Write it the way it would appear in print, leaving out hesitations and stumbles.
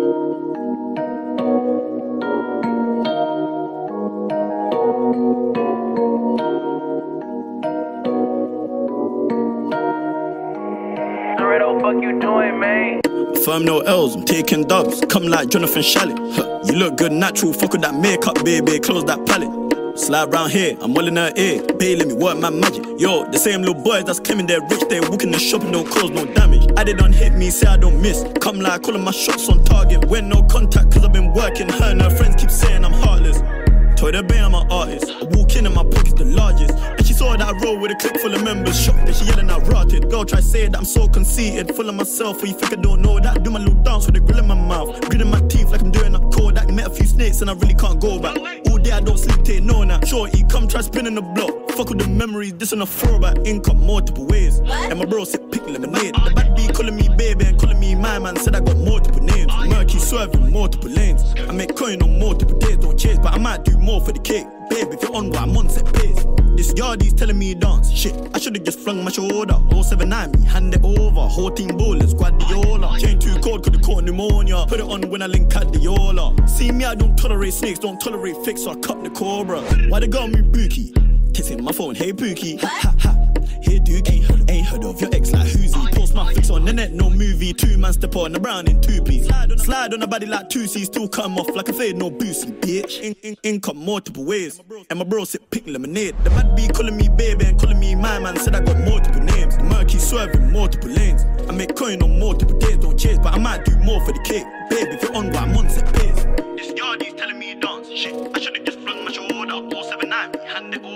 Fuck you doing, man? Firm no L's, I'm taking dubs. Come like Jonathan Shalit. You look good natural, fuck with that makeup, baby. Close that palette. Slide round here, I'm well in her ear. Bae, let me work my magic. Yo, the same little boys that's claiming they're rich, they walking the shop and no cause, no damage. I did don't hit me, say I don't miss. Come like calling my shots on target. When no contact, cause I've been working. Her and her friends keep saying I'm heartless. Told her bae I'm an artist. I walk in and my pocket's the largest. And she saw that I roll with a clip full of members. Shocked that she yelling out rotted. Girl try say that I'm so conceited, full of myself. Or you think I don't know that? I do my little dance with a grill in my mouth, gritting my teeth like I'm doing a Kodak. Met a few snakes and I really can't go back. All day I don't sleep, take no nap. Shorty, come try spinning the block. Fuck with the memories, this on a throwback. Income multiple ways. And my bro said pick lemonade. The bad B calling me baby and calling me my man. Said I got multiple names. Murky swerving multiple lanes. I make coin on multiple days, don't chase, but I might do more for the cake. Babe, if you're on what I'm on, set pace. This yardie's telling me dance. Shit, I should've just flung my shoulder. 079 me, hand it over. Whole team bowlers, Guardiola. Chain too cold, could've caught pneumonia. Put it on when I link Cadiola. See me, I don't tolerate snakes, don't tolerate fakes, so I cut the cobra. Why they got me bookie? Kissing my phone, hey Pookie. Ha ha, hey Dookie. Ain't heard of your ex like who's he? Post my fix on the net, no movie. 2 man step on the brown in 2-piece. Slide on the body like 2C, still cut him off like a fade, no boosie, bitch. Income multiple ways. And my bro said pick lemonade. The bad B calling me baby and calling me my man. Said I got multiple names. The murky swerving multiple lanes. I make coin on multiple days, don't chase, but I might do more for the cake. Babe, if you're on what I'm on, set pace. This yardie's telling me dance. Shit, I should've just flung my shoulder. 079 me, hand it over.